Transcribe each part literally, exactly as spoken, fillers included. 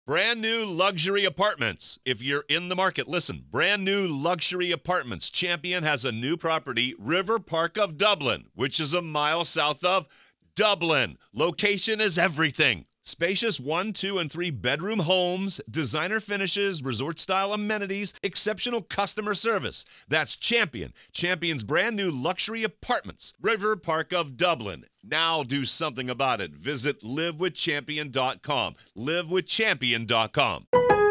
Brand new luxury apartments. If you're in the market, listen. Brand new luxury apartments. Champion has a new property, River Park of Dublin, which is a mile south of Dublin. Location is everything. Spacious one, two, and three bedroom homes, designer finishes, resort-style amenities, exceptional customer service. That's Champion. Champion's brand new luxury apartments. River Park of Dublin. Now do something about it. Visit live with champion dot com. live with champion dot com.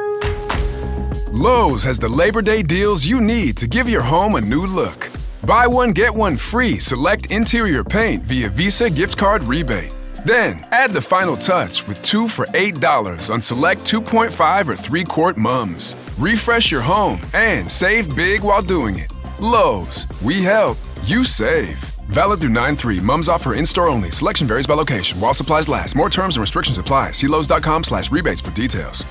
Lowe's has the Labor Day deals you need to give your home a new look. Buy one, get one free select interior paint via Visa gift card rebate. Then, add the final touch with two for eight dollars on select two point five or three quart mums. Refresh your home and save big while doing it. Lowe's, we help, you save. Valid through nine three. Mums offer in-store only. Selection varies by location. While supplies last. More terms and restrictions apply. See Lowe's.com slash rebates for details.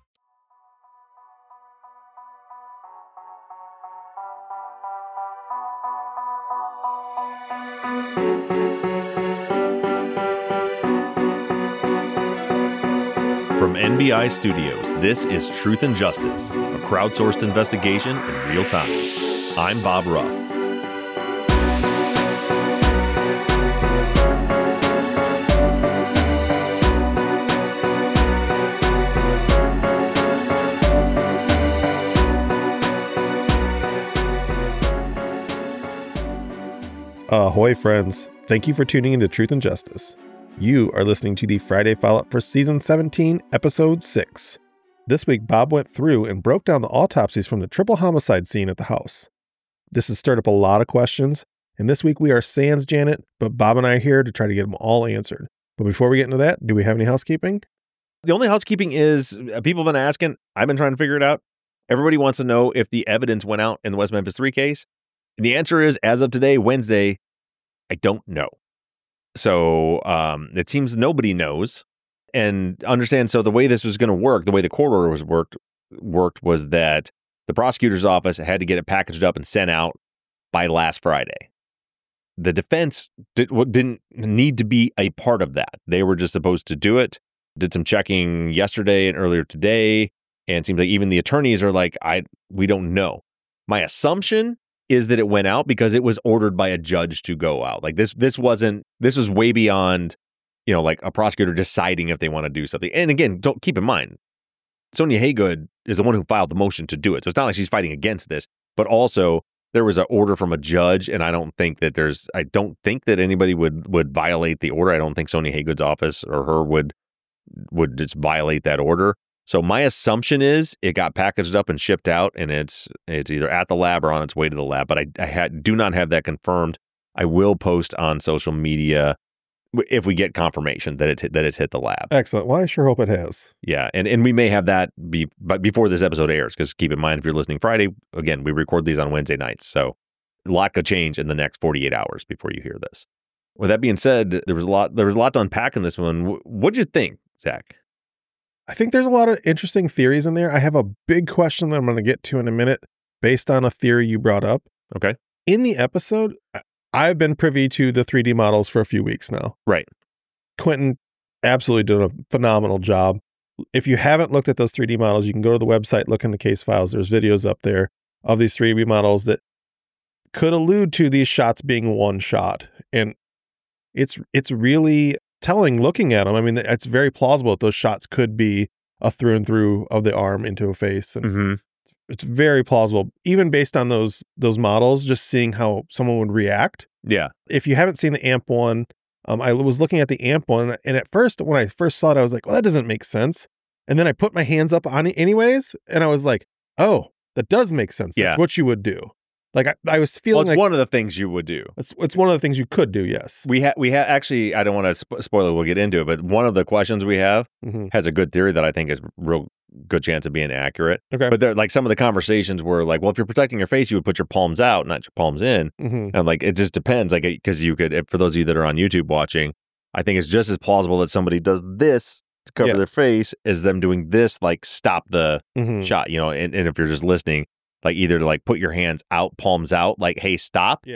From N B I Studios, this is Truth and Justice, a crowdsourced investigation in real time. I'm Bob Ruff. Ahoy, friends. Thank you for tuning into Truth and Justice. You are listening to the Friday follow-up for Season seventeen, Episode six. This week, Bob went through and broke down the autopsies from the triple homicide scene at the house. This has stirred up a lot of questions, and this week we are sans Janet, but Bob and I are here to try to get them all answered. But before we get into that, do we have any housekeeping? The only housekeeping is, uh, people have been asking, I've been trying to figure it out. Everybody wants to know if the evidence went out in the West Memphis three case. And the answer is, as of today, Wednesday, I don't know. So um, it seems nobody knows. And understand, so the way this was going to work, the way the court order was worked, worked was that the prosecutor's office had to get it packaged up and sent out by last Friday. The defense did, didn't need to be a part of that. They were just supposed to do it. Did some checking yesterday and earlier today. And it seems like even the attorneys are like, I we don't know. My assumption is that it went out because it was ordered by a judge to go out. Like this, this wasn't, this was way beyond, you know, like a prosecutor deciding if they want to do something. And again, don't keep in mind, Sonia Haygood is the one who filed the motion to do it. So it's not like she's fighting against this, but also there was an order from a judge. And I don't think that there's, I don't think that anybody would, would violate the order. I don't think Sonia Haygood's office or her would, would just violate that order. So my assumption is it got packaged up and shipped out, and it's it's either at the lab or on its way to the lab. But I, I had, do not have that confirmed. I will post on social media if we get confirmation that it that it's hit the lab. Excellent. Well, I sure hope it has. Yeah, and, and we may have that be but before this episode airs, because keep in mind, if you're listening Friday, again, we record these on Wednesday nights, so a lot could change in the next forty-eight hours before you hear this. With that being said, there was a lot there was a lot to unpack in this one. What'd you think, Zach? I think there's a lot of interesting theories in there. I have a big question that I'm going to get to in a minute based on a theory you brought up. Okay. In the episode, I've been privy to the three D models for a few weeks now. Right. Quentin absolutely did a phenomenal job. If you haven't looked at those three D models, you can go to the website, look in the case files. There's videos up there of these three D models that could allude to these shots being one shot. And it's it's really telling looking at them. I mean, it's very plausible that those shots could be a through and through of the arm into a face. And mm-hmm. It's very plausible, even based on those those models, just seeing how someone would react. Yeah. If you haven't seen the A M P one, um, I was looking at the A M P one, and at first, when I first saw it, I was like, well, that doesn't make sense. And then I put my hands up on it anyways, and I was like, oh, that does make sense. Yeah. That's what you would do. Like, I, I was feeling well, it's like one of the things you would do. It's it's one of the things you could do, yes. We have, we have actually, I don't want to sp- spoil it, we'll get into it, but one of the questions we have mm-hmm. has a good theory that I think is real good chance of being accurate. Okay. But there, like some of the conversations were like, well, if you're protecting your face, you would put your palms out, not your palms in. Mm-hmm. And like, it just depends. Like, because you could, if, for those of you that are on YouTube watching, I think it's just as plausible that somebody does this to cover yeah. their face as them doing this, like stop the mm-hmm. shot, you know, and, and if you're just listening, like either to like put your hands out, palms out, like, hey, stop. Yeah.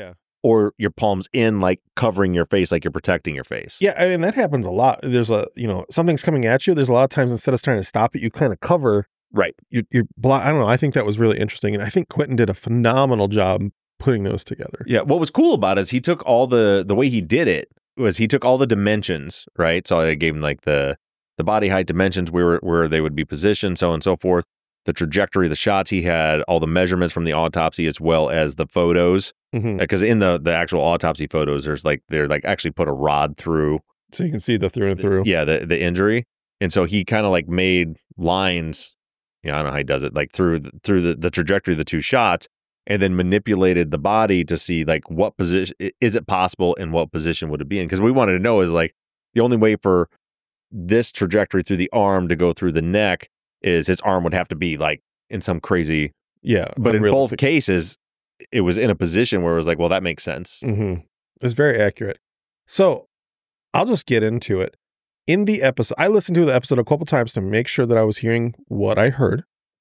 or your palms in, like covering your face, like you're protecting your face. Yeah, I mean, that happens a lot. There's a, you know, something's coming at you. There's a lot of times instead of trying to stop it, you kind of cover. Right. You, you're blo- I don't know. I think that was really interesting. And I think Quentin did a phenomenal job putting those together. Yeah. What was cool about it is he took all the, the way he did it was he took all the dimensions, right? So I gave him like the, the body height dimensions, where, where they would be positioned, so on and so forth. The trajectory of the shots he had, all the measurements from the autopsy, as well as the photos. Because mm-hmm. in the, the actual autopsy photos, there's like, they're like actually put a rod through. So you can see the through and through. The, yeah, the, the injury. And so he kind of like made lines, you know, I don't know how he does it, like through, through the, the trajectory of the two shots, and then manipulated the body to see like what position, is it possible and what position would it be in? Because we wanted to know is like the only way for this trajectory through the arm to go through the neck is his arm would have to be like in some crazy, yeah. But in both cases, it was in a position where it was like, well, that makes sense. Mm-hmm. It's very accurate. So I'll just get into it. In the episode, I listened to the episode a couple times to make sure that I was hearing what I heard.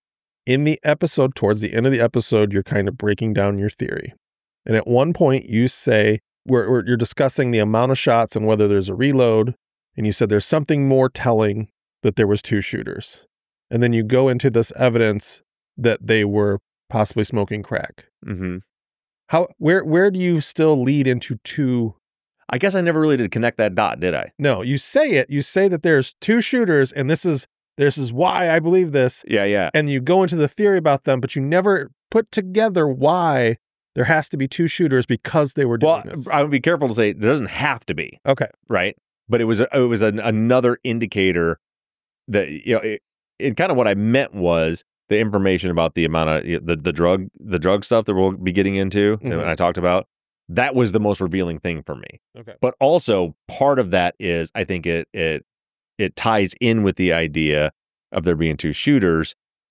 In the episode, towards the end of the episode, you're kind of breaking down your theory. And at one point, you say, where, where you're discussing the amount of shots and whether there's a reload. And you said there's something more telling that there was two shooters. And then you go into this evidence that they were possibly smoking crack. Mm-hmm. How, where, where do you still lead into two? I guess I never really did connect that dot, did I? No, you say it. You say that there's two shooters, and this is this is why I believe this. Yeah, yeah. And you go into the theory about them, but you never put together why there has to be two shooters because they were doing well, this. I would be careful to say there doesn't have to be. Okay, right. But it was a, it was an, another indicator that, you know, it, it kind of what I meant was the information about the amount of the the drug the drug stuff that we'll be getting into mm-hmm. that I talked about. That was the most revealing thing for me. Okay. But also part of that is I think it it it ties in with the idea of there being two shooters.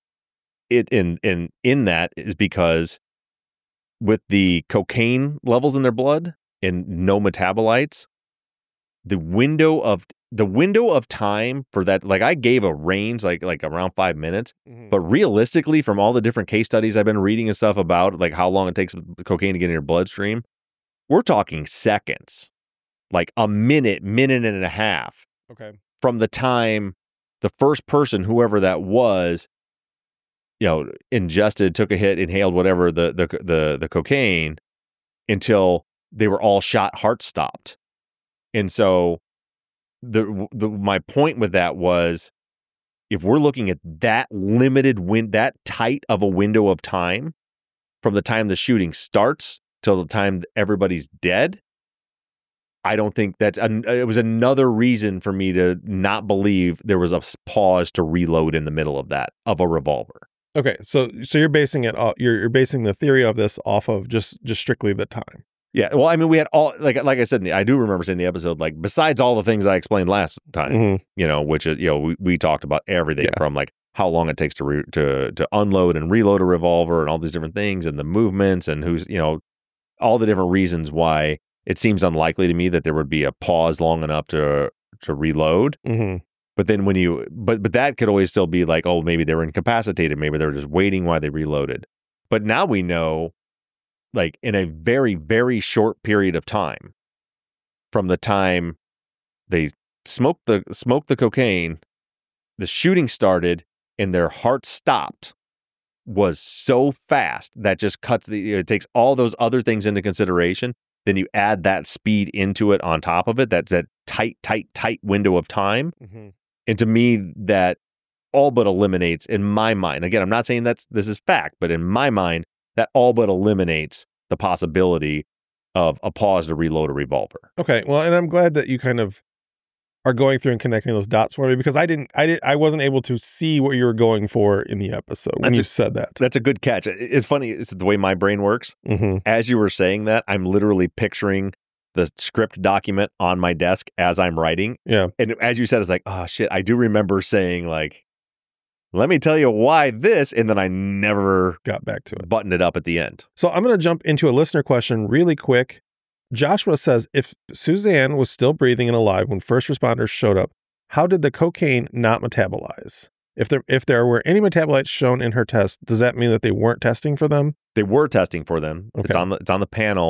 It in in in that is because with the cocaine levels in their blood and no metabolites, the window of the window of time for that, like I gave a range like like around five minutes, mm-hmm. but realistically, from all the different case studies I've been reading and stuff about like how long it takes cocaine to get in your bloodstream, we're talking seconds, like a minute, minute and a half. Okay. From the time the first person, whoever that was, you know, ingested, took a hit, inhaled whatever the the the, the cocaine, until they were all shot, heart stopped. And so the the my point with that was, if we're looking at that limited win that tight of a window of time from the time the shooting starts till the time everybody's dead, I don't think that's an, it was another reason for me to not believe there was a pause to reload in the middle of that of a revolver. Okay, so so you're basing it off, you're you're basing the theory of this off of just just strictly the time. Yeah, well, I mean, we had all like like I said, I do remember saying in the episode, like besides all the things I explained last time, mm-hmm. you know, which is you know we, we talked about everything yeah. from like how long it takes to re, to to unload and reload a revolver and all these different things and the movements and who's you know all the different reasons why it seems unlikely to me that there would be a pause long enough to to reload. Mm-hmm. But then when you but but that could always still be like, oh, maybe they were incapacitated, maybe they were just waiting while they reloaded. But now we know, like in a very, very short period of time, from the time they smoked the smoked the cocaine, the shooting started, and their heart stopped, was so fast that just cuts the. It takes all those other things into consideration. Then you add that speed into it on top of it. That's that tight, tight, tight window of time. Mm-hmm. And to me, that all but eliminates, in my mind. Again, I'm not saying that's this is fact, but in my mind, that all but eliminates the possibility of a pause to reload a revolver. Okay, well, and I'm glad that you kind of are going through and connecting those dots for me, because I didn't, I did, I wasn't able to see what you were going for in the episode when that's you a, said that. That's a good catch. It's funny, it's the way my brain works. Mm-hmm. As you were saying that, I'm literally picturing the script document on my desk as I'm writing. Yeah. And as you said, it's like, oh shit, I do remember saying like, let me tell you why this, and then I never got back to it. Buttoned it up at the end. So I'm going to jump into a listener question really quick. Joshua says, if Suzanne was still breathing and alive when first responders showed up, how did the cocaine not metabolize? If there if there were any metabolites shown in her test, does that mean that they weren't testing for them? They were testing for them. Okay. It's on the it's on the panel.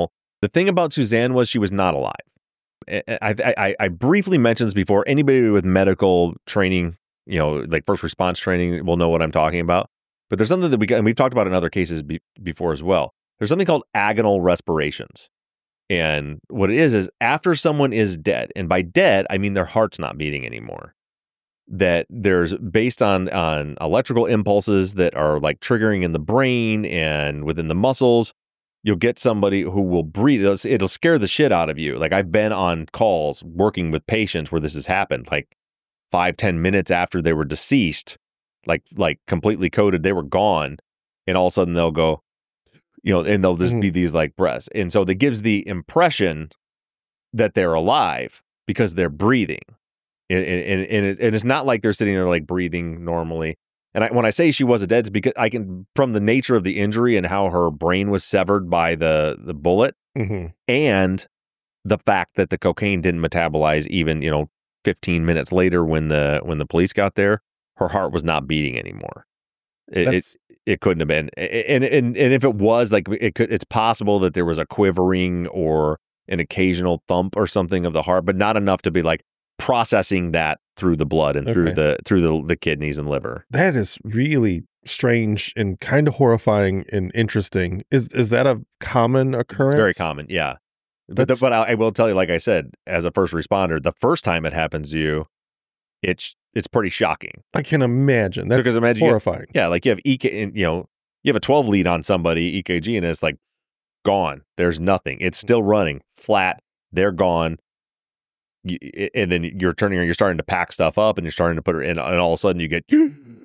The thing about Suzanne was she was not alive. I, I, I, I briefly mentioned this before. Anybody with medical training, you know, like first response training, will know what I'm talking about. But there's something that we got, and we've talked about in other cases be, before as well. There's something called agonal respirations. And what it is, is after someone is dead, and by dead, I mean their heart's not beating anymore, that there's based on, on electrical impulses that are like triggering in the brain and within the muscles, you'll get somebody who will breathe. It'll, it'll scare the shit out of you. Like I've been on calls working with patients where this has happened, like five, ten minutes after they were deceased, like like completely coded, they were gone. And all of a sudden they'll go, you know, and they'll just mm-hmm. be these like breaths. And so that gives the impression that they're alive because they're breathing. And, and, and, it, and it's not like they're sitting there like breathing normally. And I, when I say she was dead, it's because I can, from the nature of the injury and how her brain was severed by the, the bullet mm-hmm. and the fact that the cocaine didn't metabolize even, you know, fifteen minutes later when the, when the police got there, her heart was not beating anymore. It, it it couldn't have been, and and and if it was, like it could, it's possible that there was a quivering or an occasional thump or something of the heart, but not enough to be like processing that through the blood and okay. through the through the, the kidneys and liver. That is really strange and kind of horrifying and interesting. Is is that a common occurrence? It's very common, yeah. But the, but I, I will tell you, like I said, as a first responder, the first time it happens to you, it's it's pretty shocking. I can imagine. That's because imagine horrifying. You have, yeah, like you have E K, you know, you have a twelve lead on somebody, E K G, and it's like gone. There's nothing. It's still running flat. They're gone. You, and then you're turning, you're starting to pack stuff up, and you're starting to put her in, and all of a sudden you get,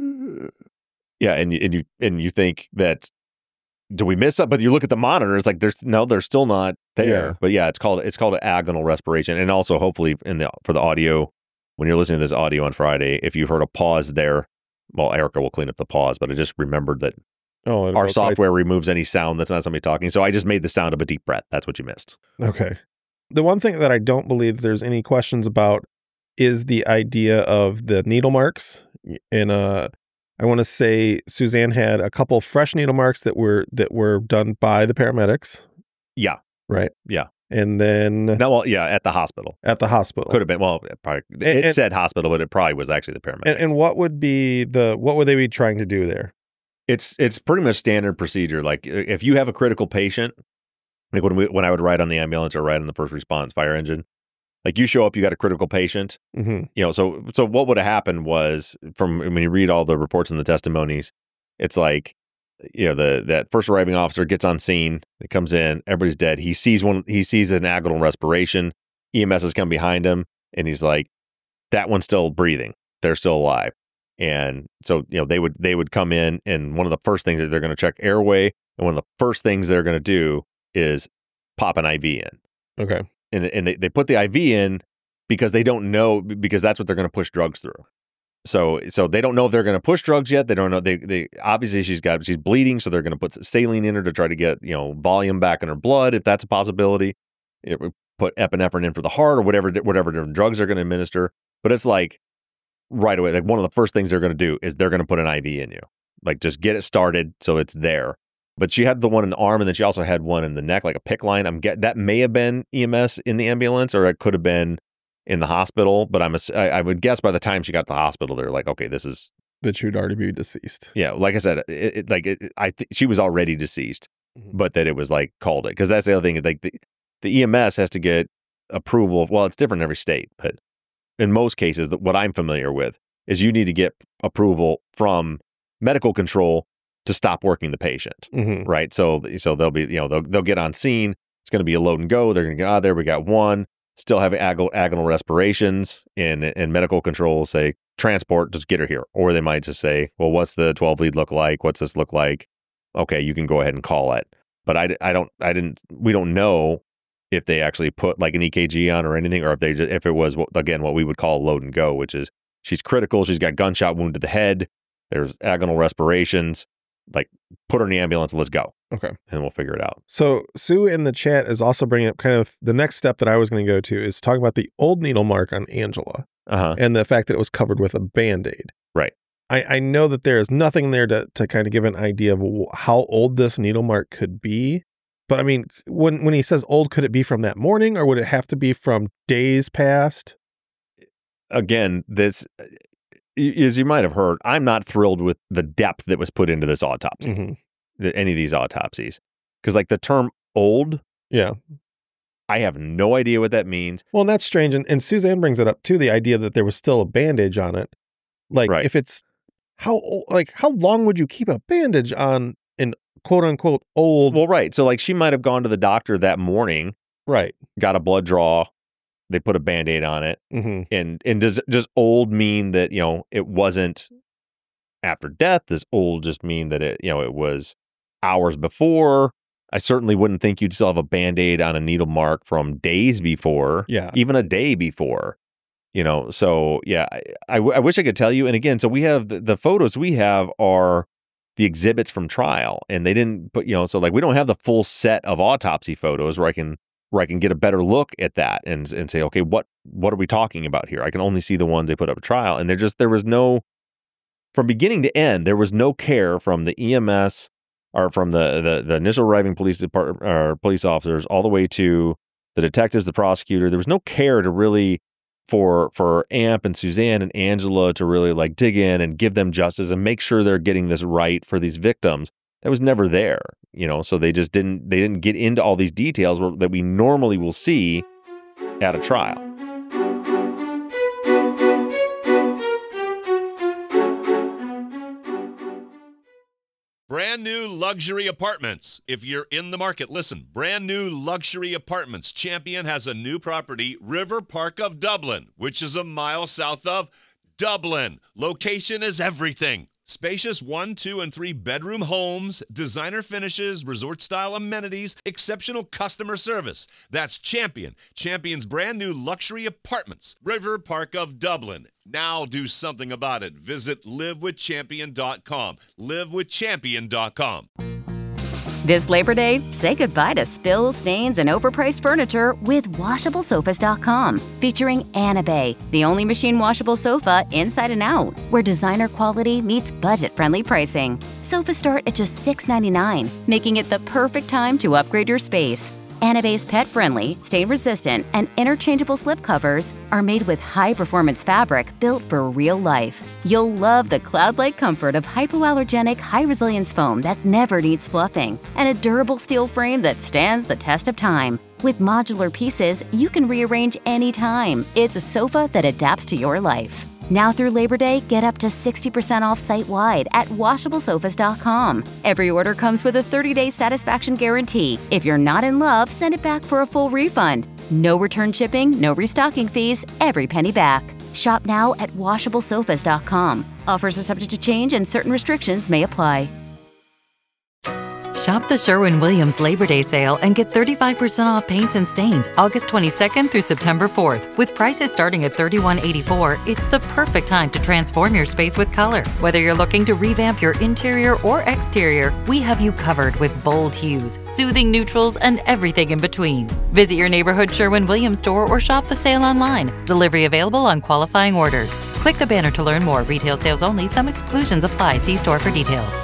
yeah, and you and you and you think that, do we miss something? But you look at the monitor, it's like there's no, they're still not there. Yeah. But yeah, it's called it's called an agonal respiration, and also hopefully in the for the audio. When you're listening to this audio on Friday, if you've heard a pause there, well, Erica will clean up the pause, but I just remembered that oh, our software right. removes any sound that's not somebody talking. So I just made the sound of a deep breath. That's what you missed. Okay. The one thing that I don't believe there's any questions about is the idea of the needle marks. And uh, I want to say Suzanne had a couple fresh needle marks that were that were done by the paramedics. Yeah. Right. Yeah. And then no, well, yeah, at the hospital. At the hospital, could have been. Well, it, probably, it and, said hospital, but it probably was actually the paramedics. And, and what would be the what would they be trying to do there? It's it's pretty much standard procedure. Like if you have a critical patient, like when we when I would ride on the ambulance or ride on the first response fire engine, like you show up, you got a critical patient. Mm-hmm. You know, so so what would have happened was, from when you read all the reports and the testimonies, it's like, you know, the that first arriving officer gets on scene. It comes in, everybody's dead. He sees one. He sees an agonal respiration. E M S has come behind him, and he's like, "That one's still breathing. They're still alive." And so, you know, they would they would come in, and one of the first things that they're going to check airway, and one of the first things they're going to do is pop an I V in. Okay, and and they, they put the I V in because they don't know, because that's what they're going to push drugs through. So so they don't know if they're going to push drugs yet. They don't know. They they obviously she's got she's bleeding, so they're going to put saline in her to try to get, you know, volume back in her blood, if that's a possibility. It would put epinephrine in for the heart, or whatever whatever different drugs they're going to administer. But it's like right away, like one of the first things they're going to do is they're going to put an I V in you, like just get it started so it's there. But she had the one in the arm, and then she also had one in the neck, like a PICC line. I'm get that may have been E M S in the ambulance, or it could have been in the hospital, but I'm a, I, I would guess by the time she got to the hospital, they're like, okay, this is that she'd already be deceased. Yeah, like I said, it, it, like it, I th- she was already deceased, mm-hmm. but that it was like called it, because that's the other thing. Like the, the E M S has to get approval. Well, it's different in every state, but in most cases, what I'm familiar with is you need to get approval from medical control to stop working the patient, mm-hmm. right? So so they'll be, you know, they'll they'll get on scene. It's going to be a load and go. They're going to get out of there. We got one. Still having agonal, agonal respirations, and, and medical control will say, transport, just get her here. Or they might just say, well, what's the twelve lead look like? What's this look like? Okay, you can go ahead and call it. But I, I don't, I didn't, we don't know if they actually put like an E K G on or anything, or if they just, if it was, again, what we would call load and go, which is she's critical. She's got gunshot wound to the head. There's agonal respirations. Like, put her in the ambulance and let's go. Okay. And we'll figure it out. So Sue in the chat is also bringing up kind of the next step that I was going to go to is talking about the old needle mark on Angela, uh-huh. and the fact that it was covered with a Band-Aid. Right. I, I know that there is nothing there to, to kind of give an idea of how old this needle mark could be, But I mean, when when he says old, could it be from that morning, or would it have to be from days past? Again, this, as you might have heard, I'm not thrilled with the depth that was put into this autopsy, Mm-hmm. the, any of these autopsies. Because like the term old, Yeah. I have no idea what that means. Well, and that's strange. And, and Suzanne brings it up too, the idea that there was still a bandage on it. Like Right. if it's how o- like how long would you keep a bandage on an quote unquote old? Well, right. So like she might have gone to the doctor that morning, Right. got a blood draw, they put a Band-Aid on it. Mm-hmm. And and does does old mean that, you know, it wasn't after death? Does old just mean that it, you know, it was hours before? I certainly wouldn't think you'd still have a Band-Aid on a needle mark from days before, Yeah. even a day before, you know. So yeah, I, I, w- I wish I could tell you. And again, so we have the, the photos we have are the exhibits from trial, and they didn't put, you know, so like we don't have the full set of autopsy photos where I can where I can get a better look at that and and say, okay, what what are we talking about here? I can only see the ones they put up at trial, and there just there was no, from beginning to end, there was no care from the E M S or from the the, the initial arriving police department or police officers all the way to the detectives, the prosecutor. There was no care to really for for Amp and Suzanne and Angela to really like dig in and give them justice and make sure they're getting this right for these victims. That was never there, you know. So they just didn't they didn't get into all these details where, that we normally will see at a trial. Brand new luxury apartments. If you're in the market, listen. Brand new luxury apartments. Champion has a new property, River Park of Dublin, which is a mile south of Dublin. Location is everything. Spacious one, two, and three bedroom homes, designer finishes, resort-style amenities, exceptional customer service. That's Champion. Champion's brand new luxury apartments, River Park of Dublin. Now do something about it. Visit live with champion dot com. live with champion dot com. This Labor Day, say goodbye to spills, stains, and overpriced furniture with washable sofas dot com, featuring Anabay, the only machine washable sofa inside and out, where designer quality meets budget-friendly pricing. Sofas start at just six ninety-nine, making it the perfect time to upgrade your space. Anabay's pet-friendly, stain-resistant, and interchangeable slip covers are made with high-performance fabric built for real life. You'll love the cloud-like comfort of hypoallergenic, high-resilience foam that never needs fluffing, and a durable steel frame that stands the test of time. With modular pieces, you can rearrange anytime. It's a sofa that adapts to your life. Now through Labor Day, get up to sixty percent off site-wide at washable sofas dot com. Every order comes with a thirty-day satisfaction guarantee. If you're not in love, send it back for a full refund. No return shipping, no restocking fees, every penny back. Shop now at washable sofas dot com. Offers are subject to change and certain restrictions may apply. Shop the Sherwin-Williams Labor Day sale and get thirty-five percent off paints and stains August twenty-second through September fourth. With prices starting at thirty-one eighty-four, it's the perfect time to transform your space with color. Whether you're looking to revamp your interior or exterior, we have you covered with bold hues, soothing neutrals, and everything in between. Visit your neighborhood Sherwin-Williams store or shop the sale online. Delivery available on qualifying orders. Click the banner to learn more. Retail sales only. Some exclusions apply. See store for details.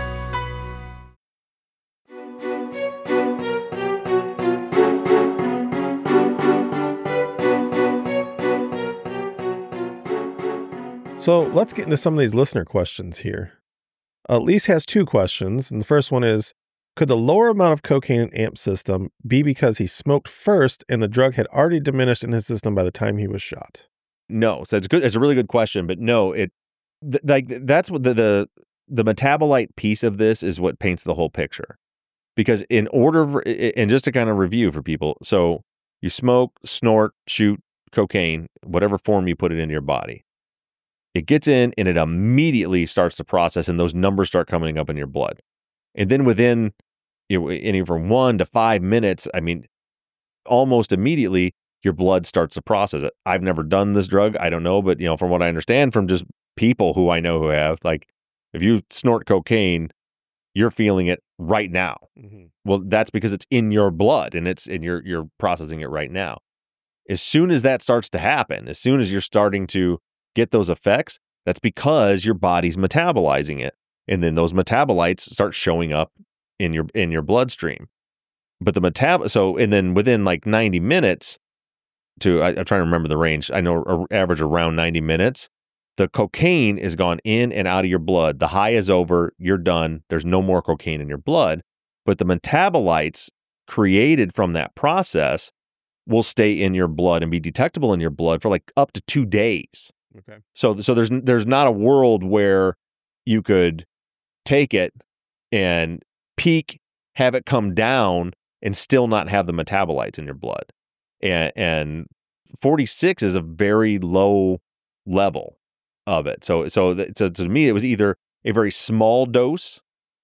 So let's get into some of these listener questions here. Uh, Lise has two questions, and the first one is, could the lower amount of cocaine in Amp's system be because he smoked first and the drug had already diminished in his system by the time he was shot? No, so it's good. It's a really good question, but no, it th- like that's what the, the the metabolite piece of this is what paints the whole picture. Because in order, for, and just to kind of review for people, so you smoke, snort, shoot cocaine, whatever form you put it into your body. It gets in and it immediately starts to process, and those numbers start coming up in your blood. And then within, you know, any from one to five minutes, I mean, almost immediately, your blood starts to process it. I've never done this drug. I don't know. But, you know, from what I understand from just people who I know who have, like, if you snort cocaine, you're feeling it right now. Mm-hmm. Well, that's because it's in your blood and it's and you're you're processing it right now. As soon as that starts to happen, as soon as you're starting to get those effects, that's because your body's metabolizing it. And then those metabolites start showing up in your in your bloodstream. but the metab so and then within like ninety minutes to I, I'm trying to remember the range. I know a, average around ninety minutes. The cocaine is gone in and out of your blood. The high is over. You're done. There's no more cocaine in your blood. But the metabolites created from that process will stay in your blood and be detectable in your blood for like up to two days. Okay. So, so there's there's not a world where you could take it and peak, have it come down, and still not have the metabolites in your blood. And, and forty-six is a very low level of it. So, so, th- so to me, it was either a very small dose,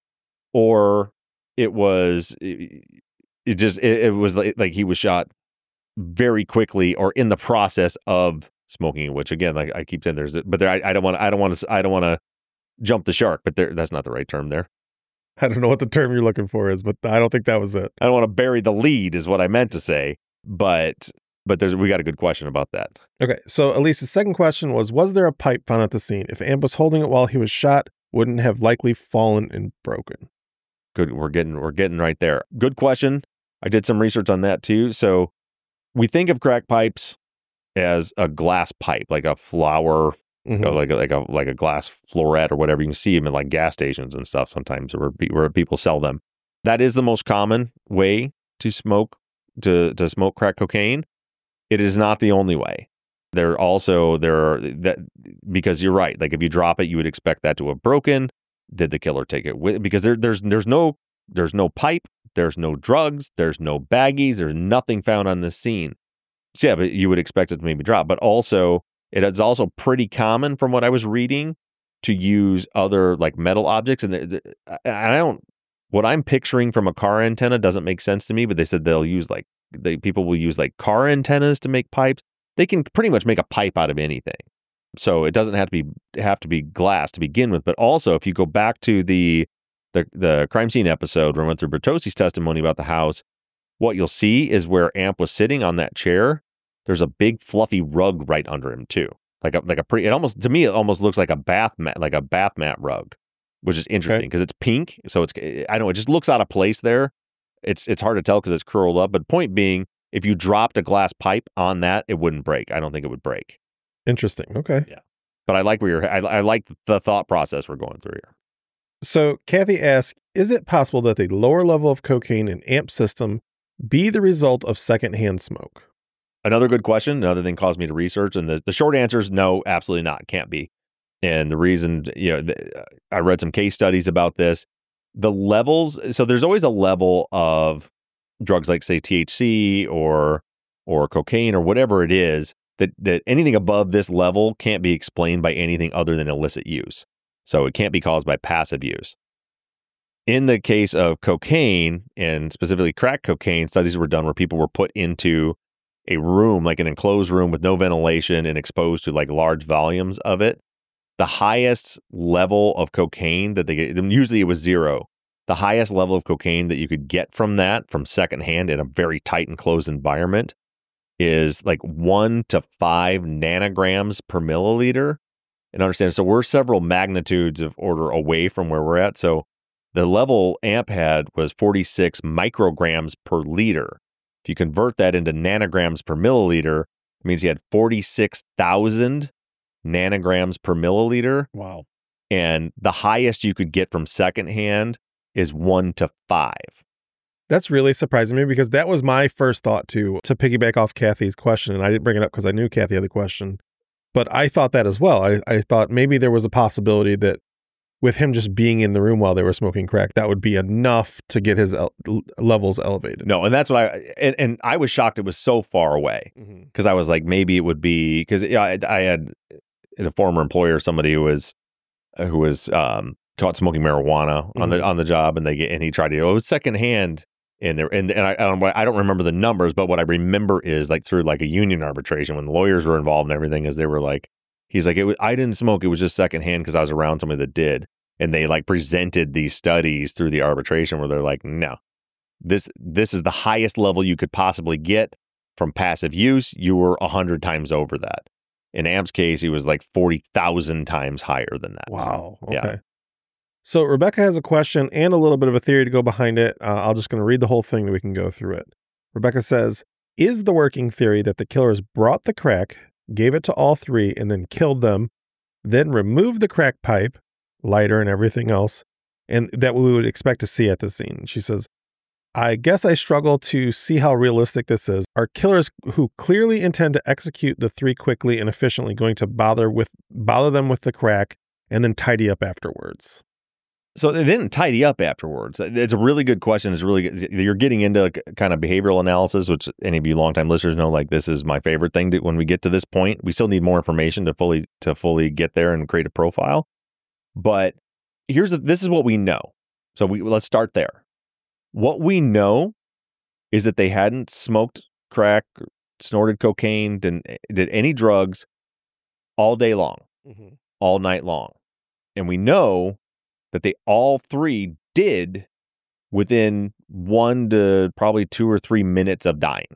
or it was it, it just it, it was like, like he was shot very quickly or in the process of smoking. Which again, like I keep saying, there's but there I, I don't want I don't want to I don't want to jump the shark, but there that's not the right term there. I don't know what the term you're looking for is, but I don't think that was it. I don't want to bury the lead, is what I meant to say. But but there's we got a good question about that. Okay, so Elise's second question was, was there a pipe found at the scene? If Amp was holding it while he was shot, wouldn't have likely fallen and broken? Good, we're getting we're getting right there. Good question. I did some research on that too. So we think of crack pipes as a glass pipe, like a flower, Mhm. you know, like a, like a like a glass floret or whatever. You can see them in like gas stations and stuff sometimes, where pe- where people sell them. That is the most common way to smoke to to smoke crack cocaine. It is not the only way. There also there are that because you're right. Like if you drop it, you would expect that to have broken. Did the killer take it with? Because there there's there's no there's no pipe, there's no drugs, there's no baggies, there's nothing found on the scene. So yeah, but you would expect it to maybe drop. But also, it is also pretty common, from what I was reading, to use other like metal objects. And, the, the, I don't, what I'm picturing from a car antenna doesn't make sense to me. But they said they'll use like they people will use like car antennas to make pipes. They can pretty much make a pipe out of anything. So it doesn't have to be have to be glass to begin with. But also, if you go back to the the the crime scene episode where I went through Bertossi's testimony about the house, what you'll see is where Amp was sitting on that chair, there's a big fluffy rug right under him too. Like a like a pretty, it almost, to me, it almost looks like a bath mat, like a bath mat rug, which is interesting because it's pink. So it's, I don't know, it just looks out of place there. It's it's hard to tell because it's curled up. But point being, if you dropped a glass pipe on that, it wouldn't break. I don't think it would break. Interesting. Okay. Yeah. But I like where you're, I, I like the thought process we're going through here. So Kathy asks, is it possible that the lower level of cocaine in Amp's system be the result of secondhand smoke? Another good question. Another thing caused me to research, and the, the short answer is no, absolutely not. Can't be. And the reason, you know, the, I read some case studies about this. The levels, so there's always a level of drugs like, say, T H C or or cocaine or whatever it is, that that anything above this level can't be explained by anything other than illicit use. So it can't be caused by passive use. In the case of cocaine, and specifically crack cocaine, studies were done where people were put into a room, like an enclosed room with no ventilation and exposed to like large volumes of it. The highest level of cocaine that they get, usually it was zero. The highest level of cocaine that you could get from that, from secondhand in a very tight and closed environment, is like one to five nanograms per milliliter. And understand, so we're several magnitudes of order away from where we're at. So the level Amp had was forty-six micrograms per liter. If you convert that into nanograms per milliliter, it means he had forty-six thousand nanograms per milliliter. Wow. And the highest you could get from secondhand is one to five. That's really surprising me because that was my first thought to to piggyback off Kathy's question. And I didn't bring it up because I knew Kathy had the question. But I thought that as well. I, I thought maybe there was a possibility that with him just being in the room while they were smoking crack, that would be enough to get his el- levels elevated. No, and that's what I, and, and I was shocked it was so far away because I was like, maybe it would be, because yeah, I, I had in a former employer, somebody who was, who was um, caught smoking marijuana mm-hmm. on the on the job, and they get, and he tried to, oh, it was secondhand. And there, and, and I, I don't I don't remember the numbers, but what I remember is like through like a union arbitration when the lawyers were involved and everything, is they were like, he's like, it was, I didn't smoke, it was just secondhand because I was around somebody that did, and they like presented these studies through the arbitration where they're like, no, this this is the highest level you could possibly get from passive use. You were a hundred times over that. In Amp's case, he was like forty thousand times higher than that. Wow. Okay. Yeah. So Rebecca has a question and a little bit of a theory to go behind it. Uh, I'm just going to read the whole thing and we can go through it. Rebecca says, is the working theory that the killers brought the crack, gave it to all three, and then killed them, then removed the crack pipe, lighter and everything else, and that we would expect to see at the scene? She says, I guess I struggle to see how realistic this is. Are killers who clearly intend to execute the three quickly and efficiently going to bother with bother them with the crack and then tidy up afterwards? So they didn't tidy up afterwards. It's a really good question. It's really good. You're getting into kind of behavioral analysis, which any of you longtime listeners know, like this is my favorite thing. To, when we get to this point, we still need more information to fully to fully get there and create a profile. But here's the, this is what we know. So we let's start there. What we know is that they hadn't smoked crack, snorted cocaine, didn't, did any drugs all day long, mm-hmm. all night long. And we know that they all three did within one to probably two or three minutes of dying.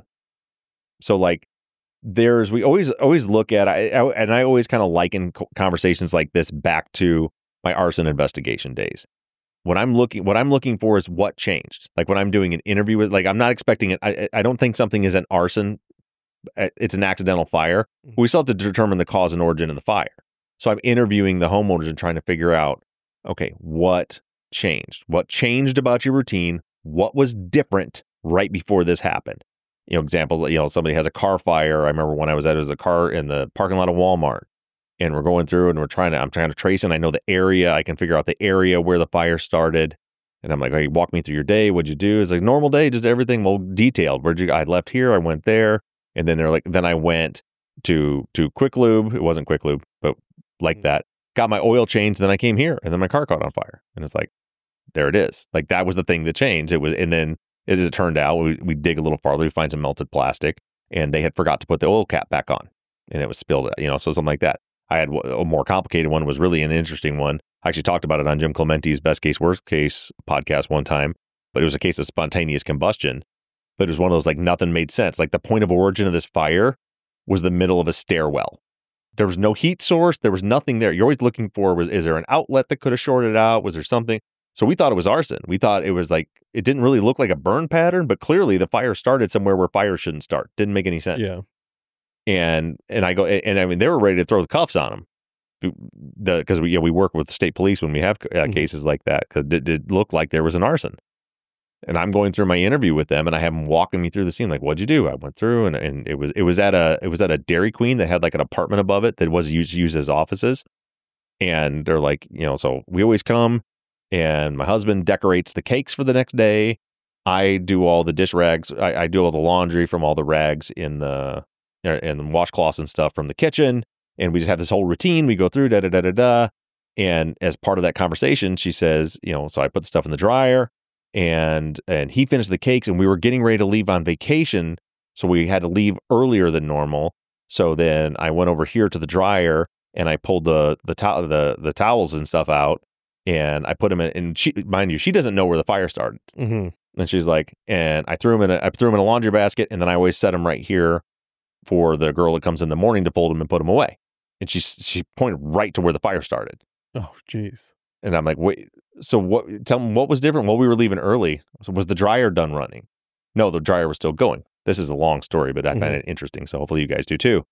So like there's, we always, always look at, I, I and I always kind of liken conversations like this back to my arson investigation days. What I'm looking, what I'm looking for is what changed. Like when I'm doing an interview with, like I'm not expecting it. I, I don't think something is an arson. It's an accidental fire. We still have to determine the cause and origin of the fire. So I'm interviewing the homeowners and trying to figure out, okay, what changed? What changed about your routine? What was different right before this happened? You know, examples, you know, somebody has a car fire. I remember when I was at, it was a car in the parking lot of Walmart. And we're going through and we're trying to, I'm trying to trace, and I know the area. I can figure out the area where the fire started. And I'm like, hey, walk me through your day. What'd you do? It's like normal day, just everything well detailed. Where'd you, I left here, I went there. And then they're like, then I went to, to Quick Lube. It wasn't Quick Lube, but like that. Got my oil changed. Then I came here and then my car caught on fire. And it's like, there it is. Like that was the thing that changed. It was, and then as it turned out, we, we dig a little farther, we find some melted plastic, and they had forgot to put the oil cap back on and it was spilled, you know, so something like that. I had a more complicated one, was really an interesting one. I actually talked about it on Jim Clementi's Best Case, Worst Case podcast one time, but it was a case of spontaneous combustion. But it was one of those, like, nothing made sense. Like the point of origin of this fire was the middle of a stairwell. There was no heat source. There was nothing there. You're always looking for, was, is there an outlet that could have shorted out? Was there something? So we thought it was arson. We thought it was like, it didn't really look like a burn pattern, but clearly the fire started somewhere where fire shouldn't start. Didn't make any sense. Yeah. And and I go and I mean they were ready to throw the cuffs on him, the because we yeah we work with the state police when we have uh, mm-hmm. cases like that, because it did look like there was an arson. And I'm going through my interview with them, and I have them walking me through the scene. Like, what'd you do? I went through, and, and it was it was at a it was at a Dairy Queen that had like an apartment above it that was used used as offices. And they're like, you know, so we always come, and my husband decorates the cakes for the next day. I do all the dish rags. I, I do all the laundry from all the rags in the and washcloths and stuff from the kitchen. And we just have this whole routine. We go through da da da da da. And as part of that conversation, she says, you know, so I put the stuff in the dryer, and and he finished the cakes, and we were getting ready to leave on vacation. So we had to leave earlier than normal. So then I went over here to the dryer, and I pulled the the to- the the towels and stuff out, and I put them in. And she, mind you, she doesn't know where the fire started. Mm-hmm. And she's like, and I threw them in a I threw them in a laundry basket, and then I always set them right here for the girl that comes in the morning to fold them and put them away. And she she pointed right to where the fire started. Oh, geez. And I'm like, wait, so what? Tell me what was different. Well, we were leaving early. So was the dryer done running? No, the dryer was still going. This is a long story, but I mm-hmm. find it interesting. So hopefully you guys do too.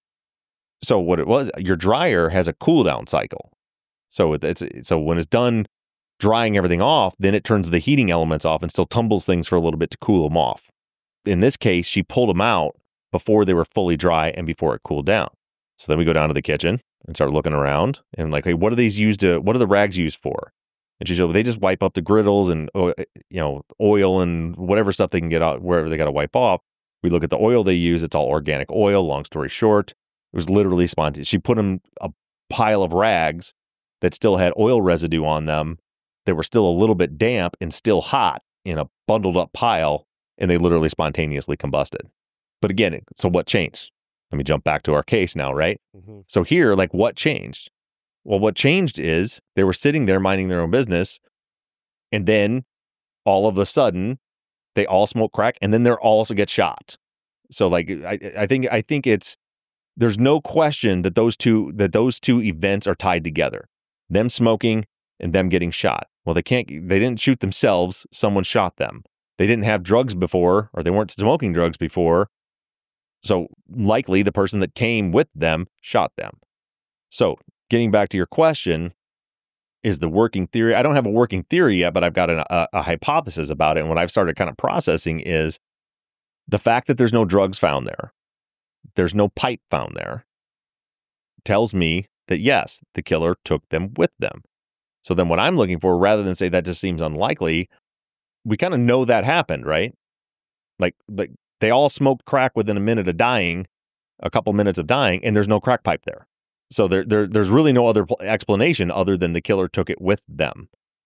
So what it was, your dryer has a cool down cycle. So it's so when it's done drying everything off, then it turns the heating elements off and still tumbles things for a little bit to cool them off. In this case, she pulled them out before they were fully dry and before it cooled down. So then we go down to the kitchen and start looking around and like, hey, what are these used to, what are the rags used for? And she said, well, they just wipe up the griddles and, you know, oil and whatever stuff they can get out, wherever they got to wipe off. We look at the oil they use. It's all organic oil. Long story short, it was literally spontaneous. She put them a pile of rags that still had oil residue on them. They were still a little bit damp and still hot in a bundled up pile, and they literally spontaneously combusted. But again, so what changed? Let me jump back to our case now, right? Mm-hmm. So here, like, what changed? Well, what changed is they were sitting there minding their own business, and then all of a sudden, they all smoke crack, and then they all also get shot. So, like, I, I think I think it's there's no question that those two that those two events are tied together. Them smoking and them getting shot. Well, they can't, they didn't shoot themselves. Someone shot them. They didn't have drugs before, or they weren't smoking drugs before. So likely the person that came with them shot them. So getting back to your question, is the working theory, I don't have a working theory yet, but I've got an, a, a hypothesis about it. And what I've started kind of processing is the fact that there's no drugs found there, there's no pipe found there, tells me that yes, the killer took them with them. So then what I'm looking for, rather than say that just seems unlikely, we kind of know that happened, right? Like, like they all smoked crack within a minute of dying, a couple minutes of dying, and there's no crack pipe there. So there, there there's really no other explanation other than the killer took it with them.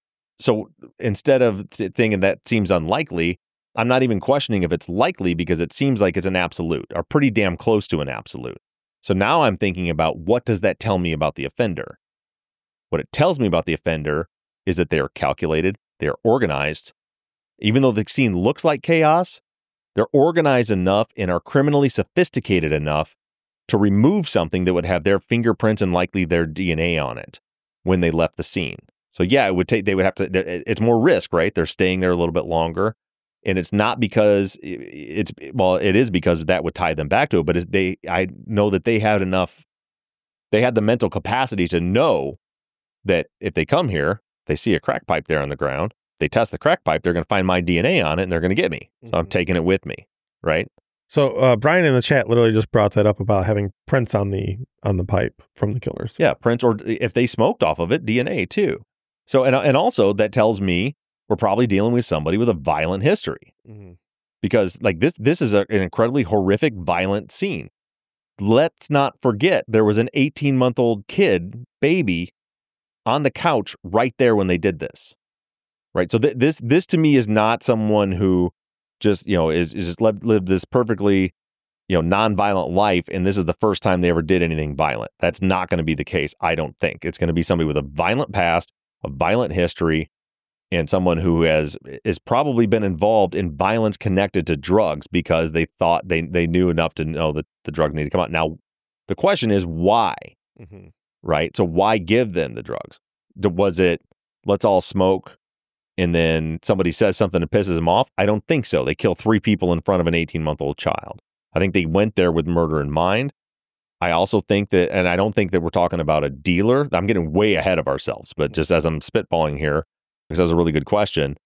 So instead of thinking that seems unlikely, I'm not even questioning if it's likely because it seems like it's an absolute, or pretty damn close to an absolute. So now I'm thinking about, what does that tell me about the offender? What it tells me about the offender is that they're calculated, they're organized. Even though the scene looks like chaos, they're organized enough and are criminally sophisticated enough to remove something that would have their fingerprints and likely their D N A on it when they left the scene. So yeah, it would take, they would have to, it's more risk, right? They're staying there a little bit longer. And it's not because it's, well, it is because that would tie them back to it, but it's, they, I know that they had enough, they had the mental capacity to know that if they come here, they see a crack pipe there on the ground, they test the crack pipe, they're going to find my D N A on it and they're going to get me. So mm-hmm. I'm taking it with me, right? So uh, Brian in the chat literally just brought that up about having prints on the on the pipe from the killers. Yeah, prints, or if they smoked off of it, D N A too. So and and also that tells me we're probably dealing with somebody with a violent history, mm-hmm. because like this this is a, an incredibly horrific, violent scene. Let's not forget there was an eighteen month old kid, baby, on the couch right there when they did this. Right, so th- this this to me is not someone who just, you know, is, is just lived, lived this perfectly, you know, non-violent life, and this is the first time they ever did anything violent. That's not going to be the case, I don't think. It's going to be somebody with a violent past, a violent history, and someone who has is probably been involved in violence connected to drugs because they thought they they knew enough to know that the drug needed to come out. Now, the question is why, mm-hmm. right? So why give them the drugs? Was it, let's all smoke, and then somebody says something that pisses them off? I don't think so. They kill three people in front of an eighteen month old child. I think they went there with murder in mind. I also think that, and I don't think that we're talking about a dealer. I'm getting way ahead of ourselves, but just as I'm spitballing here, because that was a really good question,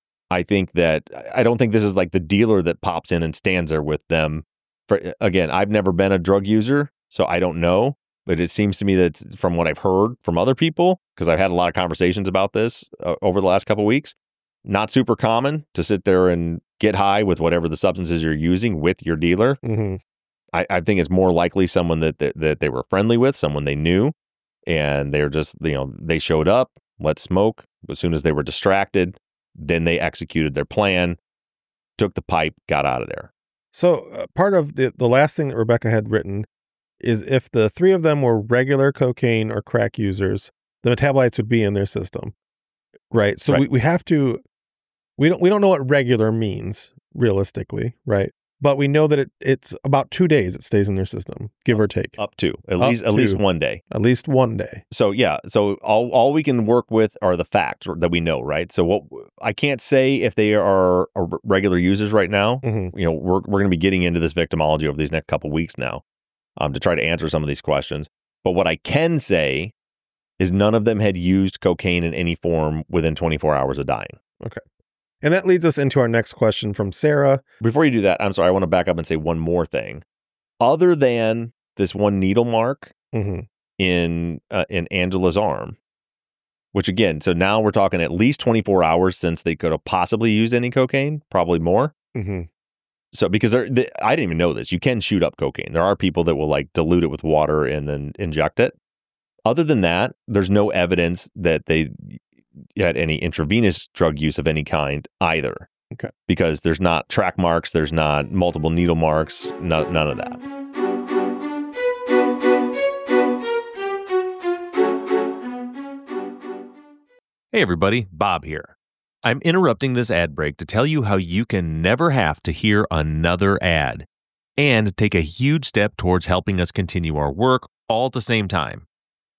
I think that, I don't think this is like the dealer that pops in and stands there with them. For, again, I've never been a drug user, so I don't know. But it seems to me that from what I've heard from other people, because I've had a lot of conversations about this uh, over the last couple of weeks, not super common to sit there and get high with whatever the substances you're using with your dealer. Mm-hmm. I, I think it's more likely someone that, that that they were friendly with, someone they knew, and they're just, you know, they showed up, let's smoke. As soon as they were distracted, then they executed their plan, took the pipe, got out of there. So uh, part of the, the last thing that Rebecca had written is if the three of them were regular cocaine or crack users, the metabolites would be in their system, right? So right. We, we have to, we don't we don't know what regular means realistically, right? But we know that it it's about two days it stays in their system, give or take. Up to at Up least at to, least one day. At least one day. So yeah, so all all we can work with are the facts that we know, right? So what I can't say if they are, are regular users right now. Mm-hmm. You know, we're we're going to be getting into this victimology over these next couple of weeks now. Um, to try to answer some of these questions. But what I can say is none of them had used cocaine in any form within twenty-four hours of dying. Okay. And that leads us into our next question from Sarah. Before you do that, I'm sorry, I want to back up and say one more thing. Other than this one needle mark mm-hmm. in uh, in Angela's arm, which again, so now we're talking at least twenty-four hours since they could have possibly used any cocaine, probably more. Mm-hmm. So because they're, they, I didn't even know this. You can shoot up cocaine. There are people that will like dilute it with water and then inject it. Other than that, there's no evidence that they had any intravenous drug use of any kind either. Okay. Because there's not track marks, there's not multiple needle marks, no, none of that. Hey everybody, Bob here. I'm interrupting this ad break to tell you how you can never have to hear another ad and take a huge step towards helping us continue our work all at the same time.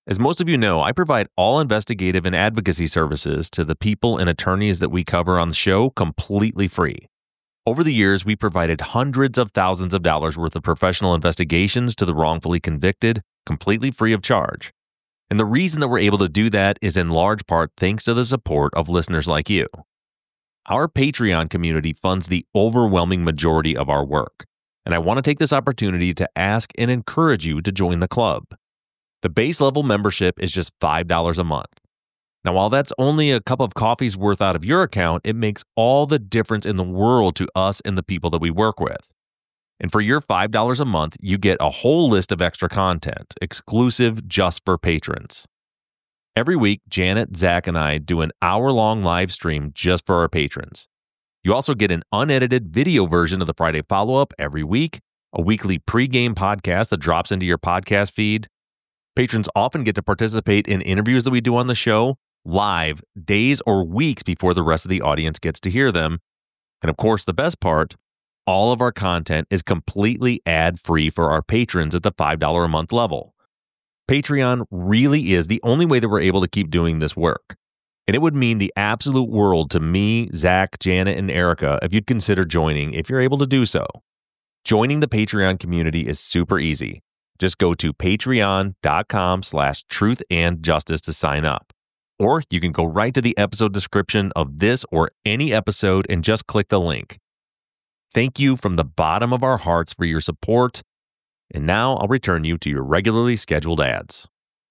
As most of you know, I provide all investigative and advocacy services to the people and attorneys that we cover on the show completely free. Over the years, we provided hundreds of thousands of dollars worth of professional investigations to the wrongfully convicted, completely free of charge. And the reason that we're able to do that is in large part thanks to the support of listeners like you. Our Patreon community funds the overwhelming majority of our work, and I want to take this opportunity to ask and encourage you to join the club. The base level membership is just five dollars a month. Now, while that's only a cup of coffee's worth out of your account, it makes all the difference in the world to us and the people that we work with. And for your five dollars a month, you get a whole list of extra content, exclusive just for patrons. Every week, Janet, Zach, and I do an hour-long live stream just for our patrons. You also get an unedited video version of the Friday follow-up every week, a weekly pre-game podcast that drops into your podcast feed. Patrons often get to participate in interviews that we do on the show live days or weeks before the rest of the audience gets to hear them. And of course, the best part, all of our content is completely ad-free for our patrons at the five dollars a month level. Patreon really is the only way that we're able to keep doing this work. And it would mean the absolute world to me, Zach, Janet, and Erica if you'd consider joining if you're able to do so. Joining the Patreon community is super easy. Just go to patreon.com slash truth and justice to sign up. Or you can go right to the episode description of this or any episode and just click the link. Thank you from the bottom of our hearts for your support. And now I'll return you to your regularly scheduled ads.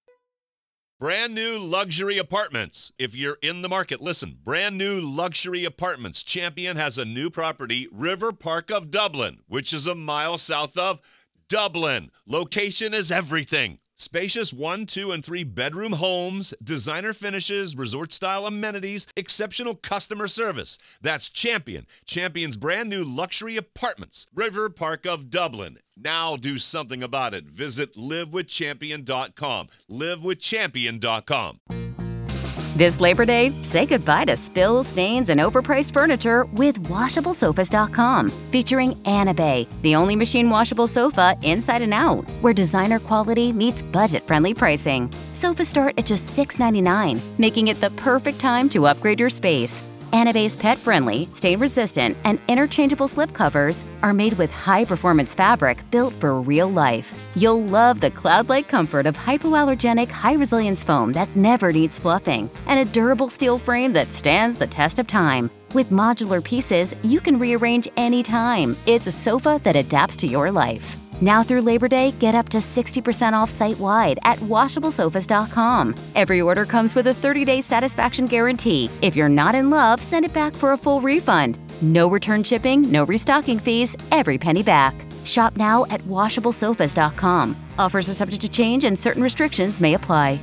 Brand new luxury apartments. If you're in the market, listen. Brand new luxury apartments. Champion has a new property, River Park of Dublin, which is a mile south of Dublin. Location is everything. Spacious one, two, and three bedroom homes, designer finishes, resort-style amenities, exceptional customer service. That's Champion. Champion's brand new luxury apartments, River Park of Dublin. Now do something about it. Visit live with champion dot com. live with champion dot com. This Labor Day, say goodbye to spills, stains, and overpriced furniture with washable sofas dot com, featuring Anabay, the only machine washable sofa inside and out, where designer quality meets budget-friendly pricing. Sofas start at just six ninety-nine, making it the perfect time to upgrade your space. Anabay's pet-friendly, stain-resistant, and interchangeable slipcovers are made with high-performance fabric built for real life. You'll love the cloud-like comfort of hypoallergenic, high-resilience foam that never needs fluffing, and a durable steel frame that stands the test of time. With modular pieces, you can rearrange anytime. It's a sofa that adapts to your life. Now through Labor Day, get up to sixty percent off site-wide at washable sofas dot com. Every order comes with a thirty-day satisfaction guarantee. If you're not in love, send it back for a full refund. No return shipping, no restocking fees, every penny back. Shop now at washable sofas dot com. Offers are subject to change and certain restrictions may apply.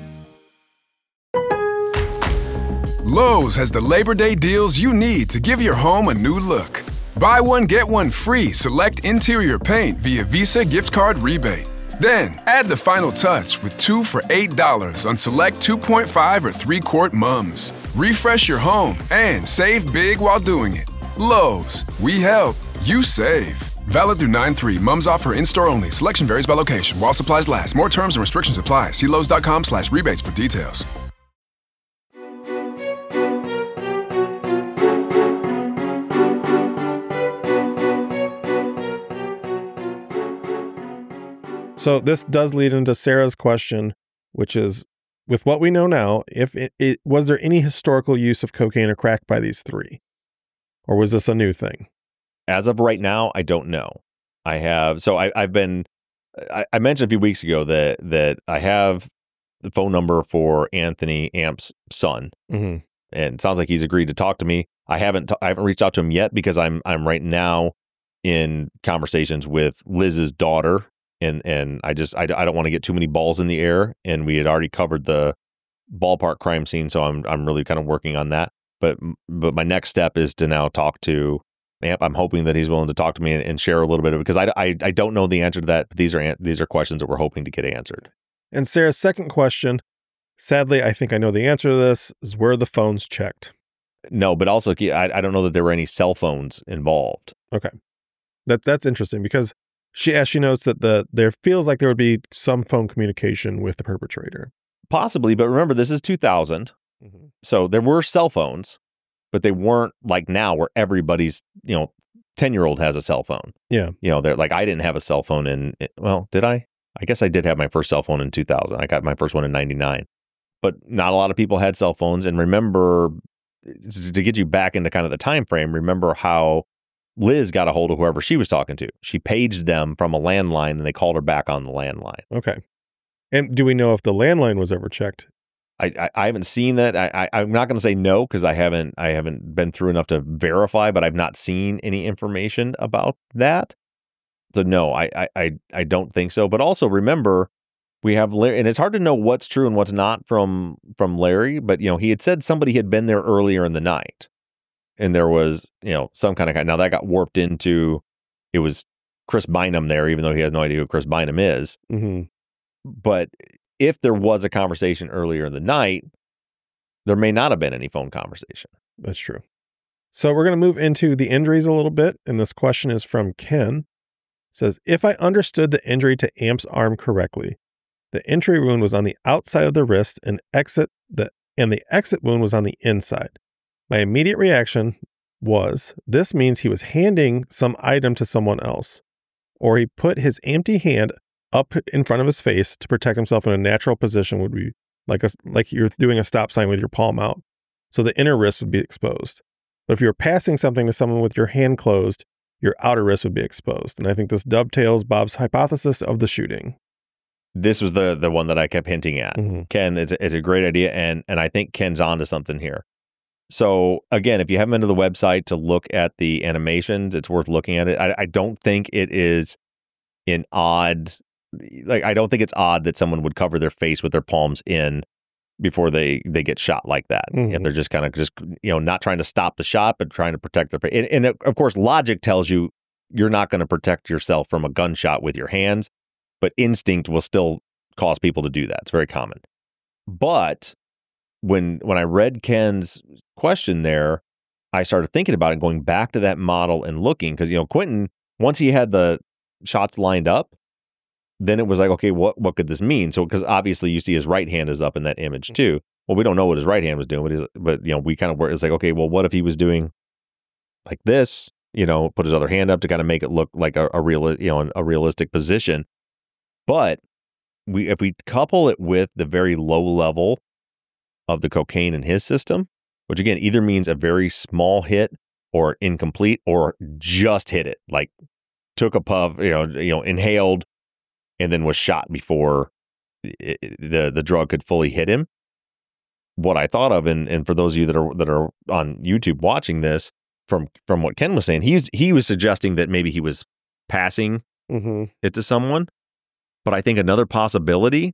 Lowe's has the Labor Day deals you need to give your home a new look. Buy one, get one free select interior paint via Visa gift card rebate. Then, add the final touch with two for eight dollars on select two point five or three quart mums. Refresh your home and save big while doing it. Lowe's, we help, you save. Valid through nine three. Mums offer in-store only. Selection varies by location. While supplies last. More terms and restrictions apply. See Lowe's.com slash rebates for details. So this does lead into Sarah's question, which is, with what we know now, if it, it was there any historical use of cocaine or crack by these three? Or was this a new thing? As of right now, I don't know. I have, so I, I've been, I, I mentioned a few weeks ago that that I have the phone number for Anthony Amp's son, Mm-hmm. and it sounds like he's agreed to talk to me. I haven't, t- I haven't reached out to him yet because I'm, I'm right now in conversations with Liz's daughter. And and I just I, I don't want to get too many balls in the air, and we had already covered the ballpark crime scene, so I'm I'm really kind of working on that. But but my next step is to now talk to Amp. I'm hoping that he's willing to talk to me and, and share a little bit of it, because I, I I don't know the answer to that. But these are these are questions that we're hoping to get answered. And Sarah's second question, sadly, I think I know the answer to this, is where the phones checked. No, but also I I don't know that there were any cell phones involved. Okay, that that's interesting because. She, as she notes that the there feels like there would be some phone communication with the perpetrator. Possibly, but remember, this is two thousand. Mm-hmm. So there were cell phones, but they weren't like now where everybody's, you know, ten-year-old has a cell phone. Yeah. You know, they're like, I didn't have a cell phone in, well, did I? I guess I did have my first cell phone in two thousand. I got my first one in ninety-nine. But not a lot of people had cell phones. And remember, to get you back into kind of the time frame, remember how Liz got a hold of whoever she was talking to. She paged them from a landline and they called her back on the landline. Okay. And do we know if the landline was ever checked? I, I, I haven't seen that. I, I, I'm not going to say no because I haven't I haven't been through enough to verify, but I've not seen any information about that. So no, I I, I, I don't think so. But also remember, we have Larry, and it's hard to know what's true and what's not from from Larry. But you know, he had said somebody had been there earlier in the night, and there was you know some kind of guy. Now that got warped into it was Chris Bynum there, even though he has no idea who Chris Bynum is. Mm-hmm. But if there was a conversation earlier in the night, there may not have been any phone conversation. That's true. So we're going to move into the injuries a little bit. And this question is from Ken. It says, if I understood the injury to Amp's arm correctly, the entry wound was on the outside of the wrist and exit the and the exit wound was on the inside. My immediate reaction was, this means he was handing some item to someone else, or he put his empty hand up in front of his face to protect himself in a natural position would be like a, like you're doing a stop sign with your palm out. So the inner wrist would be exposed. But if you're passing something to someone with your hand closed, your outer wrist would be exposed. And I think this dovetails Bob's hypothesis of the shooting. This was the the one that I kept hinting at. Mm-hmm. Ken, it's a, it's a great idea. And, and I think Ken's onto something here. So again, if you haven't been to the website to look at the animations, it's worth looking at it. I, I don't think it is an odd... Like, I don't think it's odd that someone would cover their face with their palms in before they, they get shot like that. Mm-hmm. If they're just kind of just, you know, not trying to stop the shot, but trying to protect their face. And, and of course, logic tells you you're not going to protect yourself from a gunshot with your hands, but instinct will still cause people to do that. It's very common. But when when I read Ken's question there, I started thinking about it, going back to that model and looking, because, you know, Quentin, once he had the shots lined up, then it was like, okay, what what could this mean? So, because obviously you see his right hand is up in that image too. Well, we don't know what his right hand was doing, but, his, but you know, we kind of were, it's like, okay, well, what if he was doing like this, you know, put his other hand up to kind of make it look like a, a real, you know, a realistic position. But we, if we couple it with the very low level of the cocaine in his system, which again, either means a very small hit or incomplete or just hit it, like took a puff, you know, you know, inhaled, and then was shot before it, the the drug could fully hit him. What I thought of, and, and for those of you that are that are on YouTube watching this, from from what Ken was saying, he's he was suggesting that maybe he was passing Mm-hmm. it to someone. But I think another possibility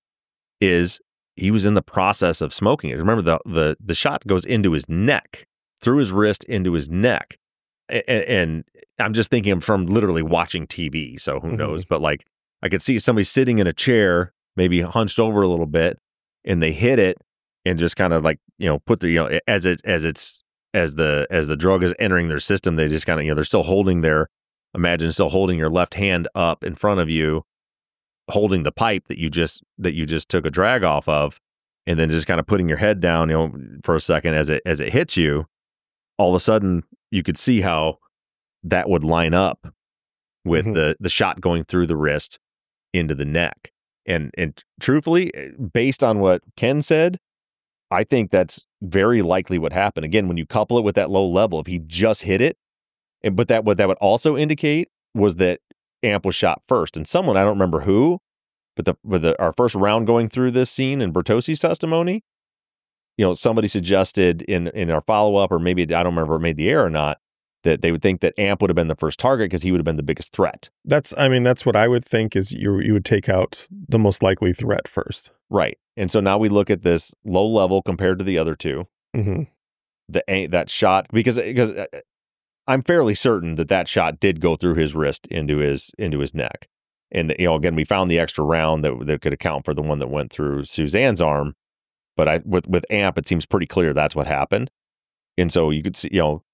is he was in the process of smoking it. Remember, the the the shot goes into his neck, through his wrist into his neck, and, and I'm just thinking from literally watching T V. So who Mm-hmm. knows? But like, I could see somebody sitting in a chair, maybe hunched over a little bit, and they hit it and just kind of like, you know, put the, you know, as it, as it's, as the, as the drug is entering their system, they just kind of, you know, they're still holding their, imagine still holding your left hand up in front of you, holding the pipe that you just, that you just took a drag off of, and then just kind of putting your head down, you know, for a second as it, as it hits you. All of a sudden you could see how that would line up with Mhm. the, the shot going through the wrist into the neck. And and truthfully, based on what Ken said, I think that's very likely what happened. Again, when you couple it with that low level, if he just hit it, and but that what that would also indicate was that Amp was shot first. And someone, I don't remember who, but the with the our first round going through this scene in Bertossi's testimony, you know, somebody suggested in in our follow up, or maybe I don't remember if it made the air or not, that they would think that Amp would have been the first target because he would have been the biggest threat. That's, I mean, that's what I would think is you you would take out the most likely threat first. Right. And so now we look at this low level compared to the other two. Mm-hmm. The that shot, because because I'm fairly certain that that shot did go through his wrist into his into his neck. And you know, again, we found the extra round that that could account for the one that went through Suzanne's arm. But I with with Amp, it seems pretty clear that's what happened. And so you could see, you know,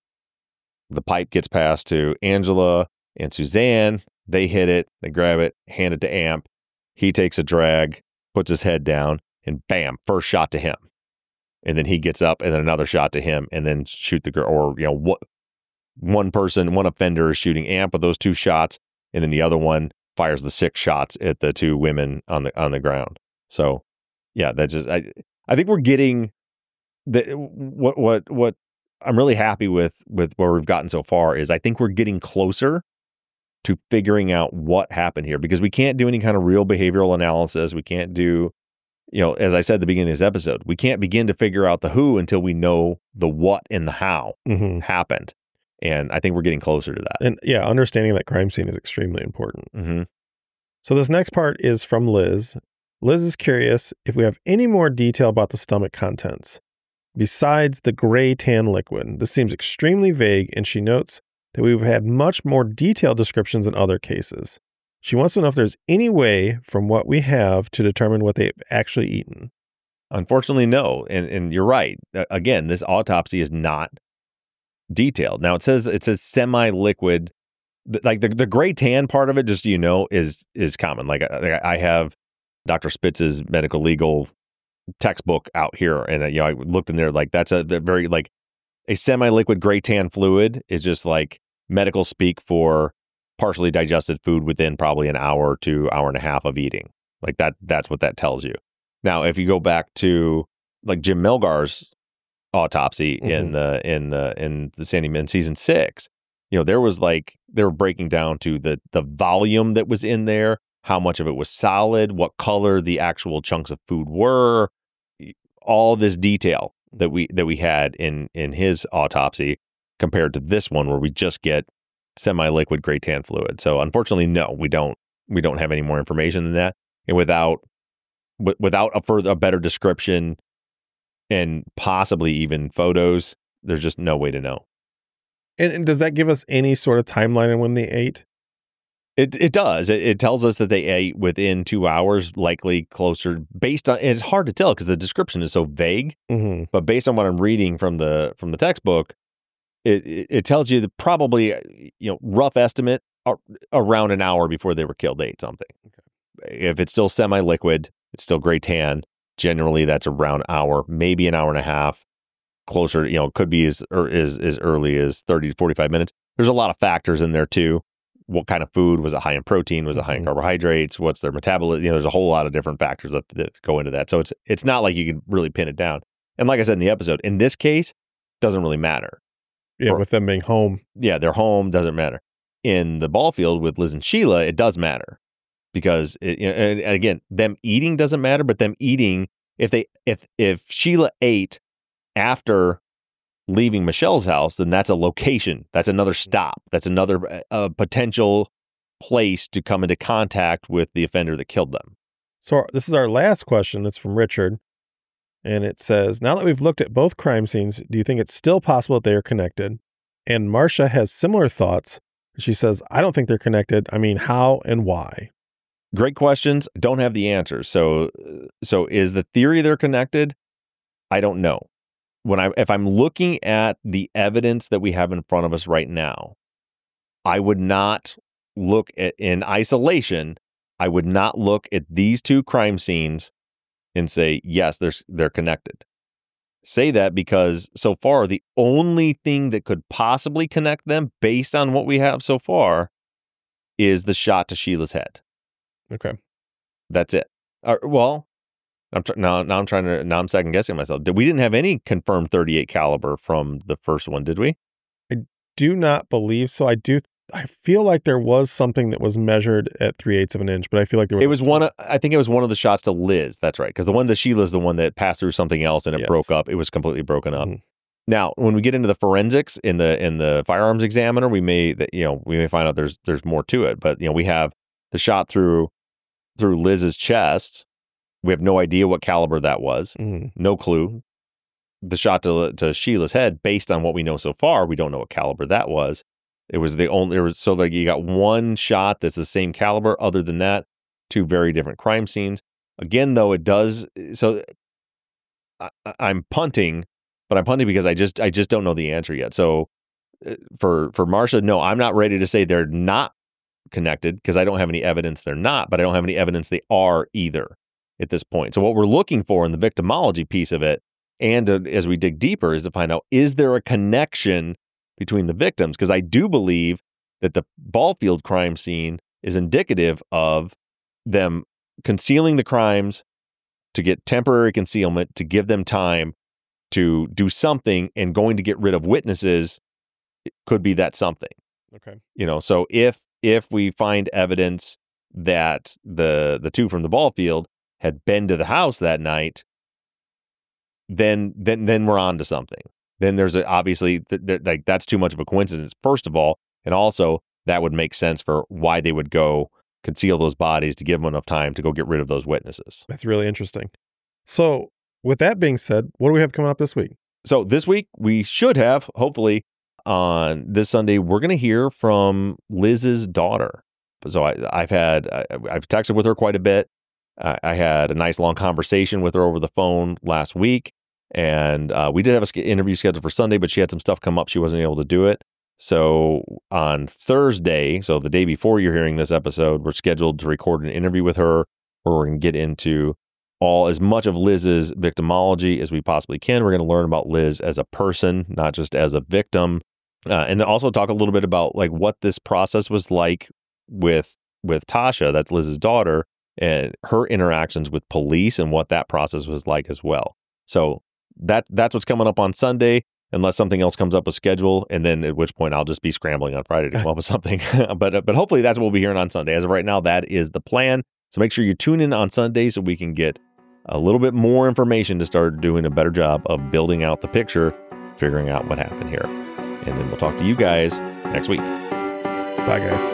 the pipe gets passed to Angela and Suzanne. They hit it, they grab it, hand it to Amp. He takes a drag, puts his head down. and bam, first shot to him. And then he gets up and then another shot to him and then shoot the girl. Or, you know, what one person, one offender is shooting amp with those two shots, and then the other one fires the six shots at the two women on the on the ground. So, yeah, that just I I think we're getting the what what what I'm really happy with with where we've gotten so far is I think we're getting closer to figuring out what happened here, because we can't do any kind of real behavioral analysis. We can't do, you know, as I said at the beginning of this episode, we can't begin to figure out the who until we know the what and the how Mm-hmm. happened. And I think we're getting closer to that. And yeah, understanding that crime scene is extremely important. Mm-hmm. So this next part is from Liz. Liz is curious if we have any more detail about the stomach contents besides the gray tan liquid. This seems extremely vague, and she notes that we've had much more detailed descriptions in other cases. She wants to know if there's any way from what we have to determine what they've actually eaten. Unfortunately, no. And and you're right. Uh, Again, this autopsy is not detailed. Now it says it says semi-liquid. Th- Like the, the gray tan part of it, just so you know, is is common. Like I, I have Doctor Spitz's medical legal textbook out here, and uh, you know I looked in there. Like that's a they're very like a semi-liquid gray tan fluid is just like medical speak for partially digested food within probably an hour to hour and a half of eating. Like that. That's what that tells you. Now, if you go back to like Jim Melgar's autopsy in Mhm. the in the in the Sandy in season six, you know, there was like they were breaking down to the the volume that was in there, how much of it was solid, what color the actual chunks of food were, all this detail that we that we had in in his autopsy compared to this one where we just get semi-liquid gray tan fluid. So unfortunately, no, we don't we don't have any more information than that, and without w- without a further a better description and possibly even photos, there's just no way to know. And, and does that give us any sort of timeline on when they ate? It it does. It, it tells us that they ate within two hours, likely closer. Based on, and it's hard to tell because the description is so vague. Mm-hmm. But based on what I'm reading from the from the textbook, it it, it tells you that probably, you know, rough estimate ar- around an hour before they were killed, they ate something. If it's still semi-liquid, it's still gray tan. Generally, that's around an hour, maybe an hour and a half. Closer, you know, could be as or as as early as thirty to forty-five minutes. There's a lot of factors in there too. What kind of food? Was it high in protein? Was it high in Mhm. carbohydrates? What's their metabolism? You know, there's a whole lot of different factors that, that go into that. So it's it's not like you can really pin it down. And like I said in the episode, in this case, doesn't really matter. Yeah, Or- with them being home. Yeah, they're home, doesn't matter. In the ball field with Liz and Sheila, it does matter because it, you know, and and again, them eating doesn't matter, but them eating if they if if Sheila ate after leaving Michelle's house, then that's a location. That's another stop. That's another uh, potential place to come into contact with the offender that killed them. So this is our last question. It's from Richard. And it says, now that we've looked at both crime scenes, do you think it's still possible that they are connected? And Marcia has similar thoughts. She says, I don't think they're connected. I mean, how and why? Great questions. Don't have the answers. So, so is the theory they're connected? I don't know. When I, if I'm looking at the evidence that we have in front of us right now, I would not look at in isolation. I would not look at these two crime scenes and say, yes, they're they're connected. Say that because so far the only thing that could possibly connect them, based on what we have so far, is the shot to Sheila's head. Okay. That's it. Uh, well, I'm tr- now. Now I'm trying to. Now I'm second guessing myself. Did- We didn't have any confirmed thirty-eight caliber from the first one, did we? Do not believe so. I do. I feel like there was something that was measured at three eighths of an inch, but I feel like there was. It was one. Of, I think it was one of the shots to Liz. That's right, because the one to Sheila is the one that passed through something else and it Yes. broke up. It was completely broken up. Mhm. Now, when we get into the forensics in the in the firearms examiner, we may that you know we may find out there's there's more to it. But you know we have the shot through through Liz's chest. We have no idea what caliber that was. Mhm. No clue. The shot to to Sheila's head, based on what we know so far, we don't know what caliber that was. It was the only. It was, so like you got one shot that's the same caliber. Other than that, two very different crime scenes. Again, though, it does. So I, I'm punting, but I'm punting because I just I just don't know the answer yet. So uh, for for Marcia, no, I'm not ready to say they're not connected because I don't have any evidence they're not, but I don't have any evidence they are either. at this point. So what we're looking for in the victimology piece of it, and uh, as we dig deeper, is to find out, is there a connection between the victims? Because I do believe that the ball field crime scene is indicative of them concealing the crimes to get temporary concealment, to give them time to do something, and going to get rid of witnesses could be that something. Okay. You know, so if if we find evidence that the the two from the ball field had been to the house that night, then then then we're on to something. Then there's a, obviously th- th- like that's too much of a coincidence, first of all, and also that would make sense for why they would go conceal those bodies to give them enough time to go get rid of those witnesses. That's really interesting. So, with that being said, what do we have coming up this week? So this week we should have, hopefully, on this Sunday, we're going to hear from Liz's daughter. So I, I've had, I, I've texted with her quite a bit. Uh, I had a nice long conversation with her over the phone last week, and uh, we did have an interview scheduled for Sunday, but she had some stuff come up. She wasn't able to do it. So on Thursday, so the day before you're hearing this episode, we're scheduled to record an interview with her where we're going to get into all as much of Liz's victimology as we possibly can. We're going to learn about Liz as a person, not just as a victim, uh, and then also talk a little bit about like what this process was like with with Tasha, that's Liz's daughter, and her interactions with police and what that process was like as well. So that that's what's coming up on Sunday, unless something else comes up with schedule, and then at which point I'll just be scrambling on Friday to come up with something. but but hopefully that's what we'll be hearing on Sunday. As of right now, that is the plan. So make sure you tune in on Sunday so we can get a little bit more information to start doing a better job of building out the picture, figuring out what happened here. And then we'll talk to you guys next week. Bye, guys.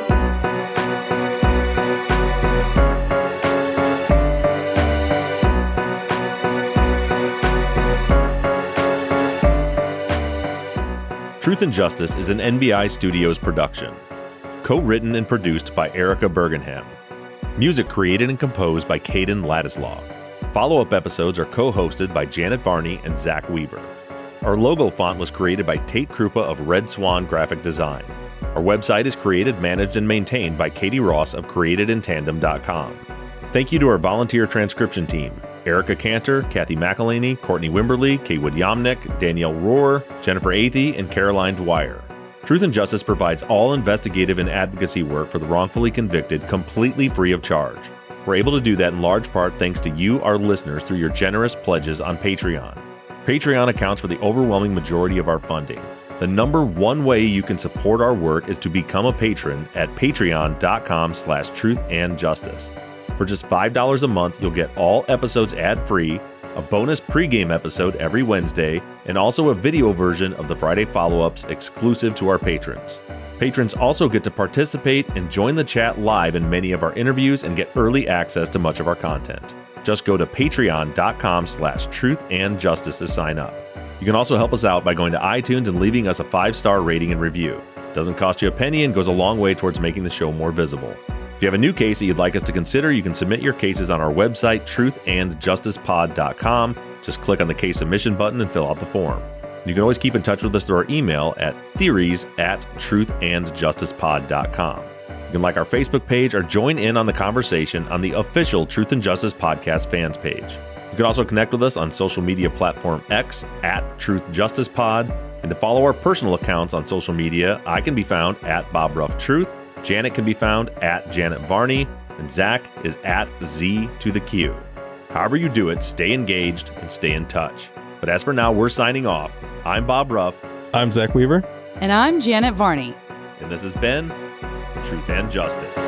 Truth and Justice is an N B I Studios production. Co-written and produced by Erica Bergenham. Music created and composed by Caden Ladislaw. Follow-up episodes are co-hosted by Janet Varney and Zach Weaver. Our logo font was created by Tate Krupa of Red Swan Graphic Design. Our website is created, managed, and maintained by Katie Ross of created in tandem dot com. Thank you to our volunteer transcription team, Erica Cantor, Kathy McElhaney, Courtney Wimberly, Kaywood Yomnick, Danielle Rohr, Jennifer Athey, and Caroline Dwyer. Truth and Justice provides all investigative and advocacy work for the wrongfully convicted completely free of charge. We're able to do that in large part thanks to you, our listeners, through your generous pledges on Patreon. Patreon accounts for the overwhelming majority of our funding. The number one way you can support our work is to become a patron at patreon.com slash truth and justice. For just five dollars a month, you'll get all episodes ad-free, a bonus pregame episode every Wednesday, and also a video version of the Friday follow-ups exclusive to our patrons. Patrons also get to participate and join the chat live in many of our interviews and get early access to much of our content. Just go to patreon.com slash truth and justice to sign up. You can also help us out by going to iTunes and leaving us a five-star rating and review. It doesn't cost you a penny and goes a long way towards making the show more visible. If you have a new case that you'd like us to consider, you can submit your cases on our website, truth and justice pod dot com. Just click on the case submission button and fill out the form. You can always keep in touch with us through our email at theories at truth and justice pod dot com. You can like our Facebook page or join in on the conversation on the official Truth and Justice Podcast fans page. You can also connect with us on social media platform X at Truth Justice Pod. And to follow our personal accounts on social media, I can be found at Bob Ruff Truth. Janet can be found at Janet Varney, and Zach is at Z to the Q. However you do it, stay engaged and stay in touch. But as for now, we're signing off. I'm Bob Ruff. I'm Zach Weaver. And I'm Janet Varney. And this has been Truth and Justice.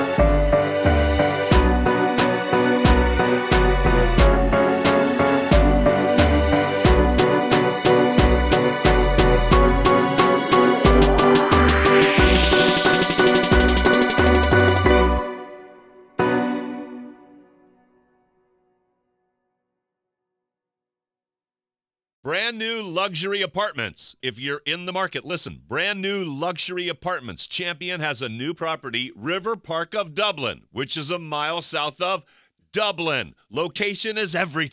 Brand new luxury apartments. If you're in the market, listen. Brand new luxury apartments. Champion has a new property, River Park of Dublin, which is a mile south of Dublin. Location is everything.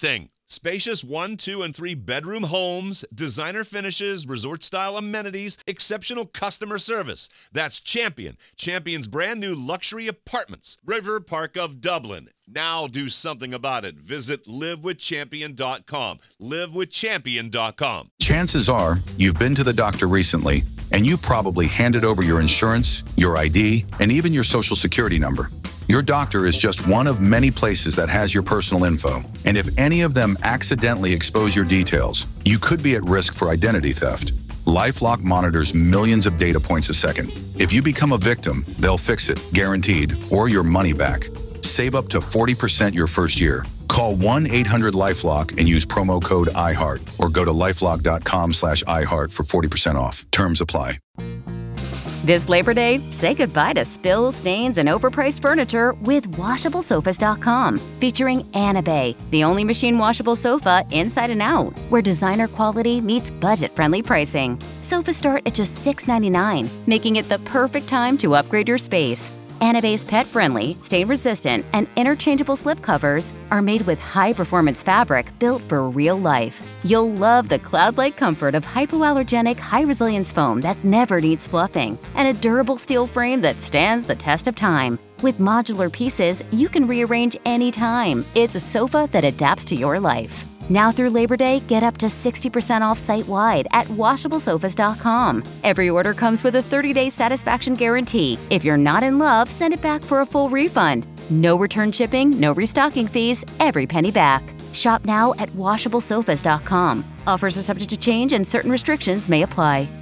Spacious one, two, and three bedroom homes, designer finishes, resort-style amenities, exceptional customer service. That's Champion. Champion's brand new luxury apartments. River Park of Dublin. Now do something about it. Visit live with champion dot com. live with champion dot com. Chances are you've been to the doctor recently, and you probably handed over your insurance, your I D, and even your social security number. Your doctor is just one of many places that has your personal info. And if any of them accidentally expose your details, you could be at risk for identity theft. LifeLock monitors millions of data points a second. If you become a victim, they'll fix it, guaranteed, or your money back. Save up to forty percent your first year. Call one eight hundred LifeLock and use promo code iHeart or go to lifelock.com slash iHeart for forty percent off. Terms apply. This Labor Day, say goodbye to spills, stains, and overpriced furniture with washable sofas dot com, featuring Anabay, the only machine washable sofa inside and out, where designer quality meets budget-friendly pricing. Sofas start at just six ninety-nine, making it the perfect time to upgrade your space. Anabay's pet-friendly, stain-resistant, and interchangeable slip covers are made with high-performance fabric built for real life. You'll love the cloud-like comfort of hypoallergenic, high-resilience foam that never needs fluffing, and a durable steel frame that stands the test of time. With modular pieces, you can rearrange anytime. It's a sofa that adapts to your life. Now through Labor Day, get up to sixty percent off site-wide at washable sofas dot com. Every order comes with a thirty-day satisfaction guarantee. If you're not in love, send it back for a full refund. No return shipping, no restocking fees, every penny back. Shop now at washable sofas dot com. Offers are subject to change and certain restrictions may apply.